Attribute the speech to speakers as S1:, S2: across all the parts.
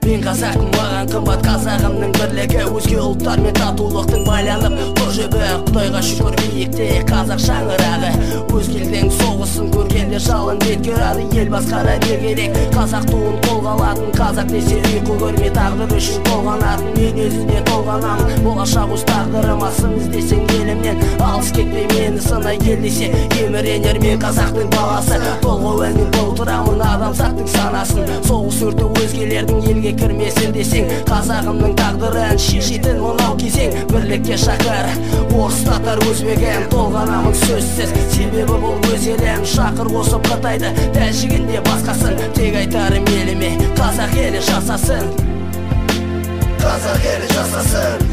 S1: Мен қазақпын, маған қымбат қазағымның бірлігі. Өзге ұлттармен татулықтың байланып тұр жібі. Құдайға шүкір биікте қазақ шаңырағы. Өзге елдің соғысын көргенде жалын бетке ұрады. Ел басқара керек, қазақ туын қолға алатын. Қазақ десе ұйқы көрме, тағдыр үшін толғанатын. Мен өзіне толғанамын, болашақ өз тағдырыма. Сын іздесең елімнен алыс кетпей мені сынай кел десе еміренер. Мен қазақтың баласы, толғау әлмен толтырамын адамзаттың санасын. Соғыс өрті өзгелердің елге кірмесін десең, қазағымның тағдырын шешетін мынау кезең. Бірлікке шақыр орыс, татар, өзбегім, толғанамын сөзсіз, себебі бұл өз елім. Шақыр қосып Қытайды, тәжігінде басқасын, тек айтарым еліме қазақ елі жасасын, қазақ елі жасасын.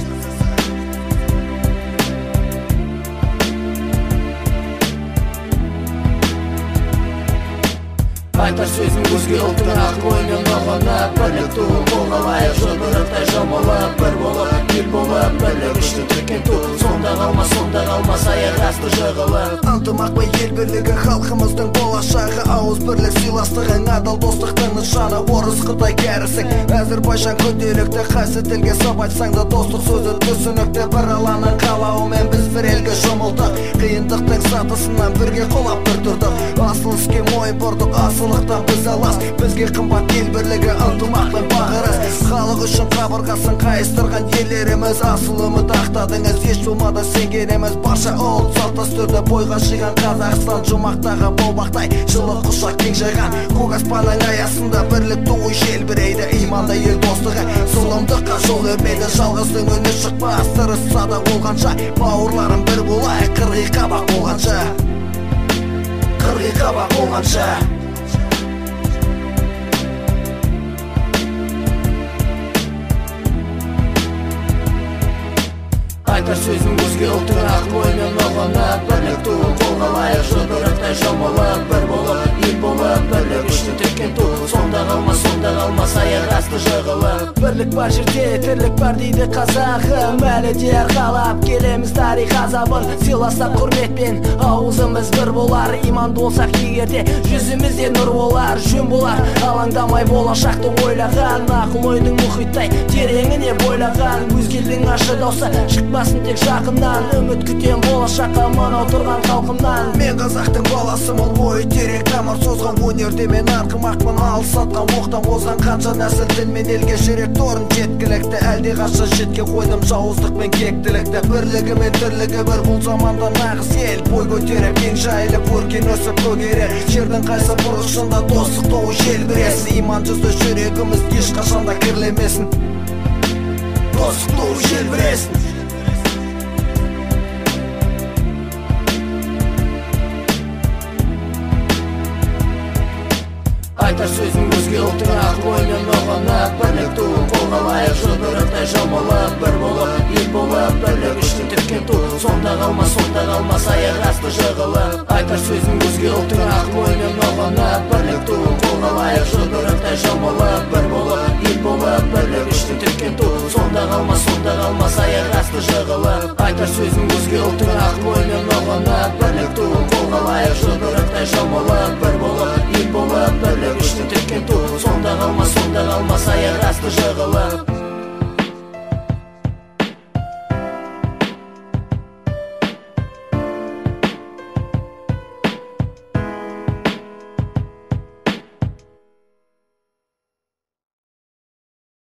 S1: Айтар сөзім өзге ұлттың ақ оймен ұғына. Бірлік туын қолға лайық, жұдырықтай жұмылып, бір болып, ел болып, бірлік үшін тіркен ту. Сонда қалмас аяқ асты жығылып.
S2: Ынтымақ пен ел бірлігі халқымыздың болашағы. Ауыз бірлік сыйластығың, адал достықтың нышаны. Орыс, Қытай кәрісің, Әзірбайжан күнделікті. Қайсы тілге сап айтсаң да достық сөзі түсінікті. Бір алланың қалауымен біз бір елге жұмылдық. Қиындықтың сатысынан бірге қолап бір тұрдық. Асыл іске мойын бұрдық, асылықтан біз алас. Бізге қымбат ел бірлігі, ынтымақ пен бағырыс. Халық үшін қабырғасын қайыстырған ерлеріміз. Асыл үміт ақтадыңыз, еш болмады сенгеніміз. Барша ұлт салт дәстүрді бойға жиған Қазақстан жұмақтағы болбақтай жылы құшақ кең жайған. Көк аспанның аясында бірлік туы желбірейді. Иманда ел достығы зұлымдыққа жол бермейді. Жалғыздың үні шықпас, тырысса да болғанша. Бауырларым бір болайық, қырғи қабақ болғанша, қырғи қабақ болғанша.
S1: Айтар сөзім өзге ұлттың ақ оймен ұғына. Бірлік туын қолға лайық, жұдырықтай жұмылып, бір болып, ел болып, бірлік үшін тіркен ту. Сонда қалмас аяқ асты жығылып. Бірлік бар жерде тірлік бар дейді қазағым. Әлі де арқалап келеміз тарих азабын. Сыйласақ құрметпен ауызымыз бір болар. Иманды болсақ егерде жүзімізде нұр болар. Жөн болар алаңдамай болашақты ойлаған. Ақыл ойдың мұхиттай тереңіне бойлаған. Өзгелдің ашы даусы шықпасын тек жақыннан. Үміт күтем болашаққа мынау тұрған халқымнан.
S2: Мен қазақтың баласымын, ойы терек тамыр созған. Өнерде мен арқымақпын, алыс сатқан оқтан озған. Қанша нәсіл тілмен елге жүрек торын жеткілікті. Әлде қанша жетке қойдым жауыздық пен кектілікті. Бірлігі мен тірлігі бір, бұл заманда нағыз ел. Бой көтеріп кең жайылып өркен өсіп көгерер. Жердің қайсы бұрышында достық туы желбіресін. Иман жүзді жүрегіміз ешқашанда кірлемесін, достық туы желбіресін.
S1: Айтар сөзім өзге ұлттың ақ оймен ұғына. Бірлік туын қолға лайық, жұдырықтай жұмылып, бір болып, ел болып, бірлік үшін тіркен ту. Сонда қалмас аяқ асты жығылып. Айтар сөзім өзге ұлттың ақ оймен ұғына. Бірлік туын қолға лайық, жұдырықтай жұмылып, бір болып, ел болып, бірлік үшін тіркен ту. Сонда қалмас аяқ асты жығылып. Айтар сөзім өзге ұлттың ақ оймен ұғына. Бірлік туын қолға лайық, жұдырықтай жұмылып, бір болып, ел болып, бірлік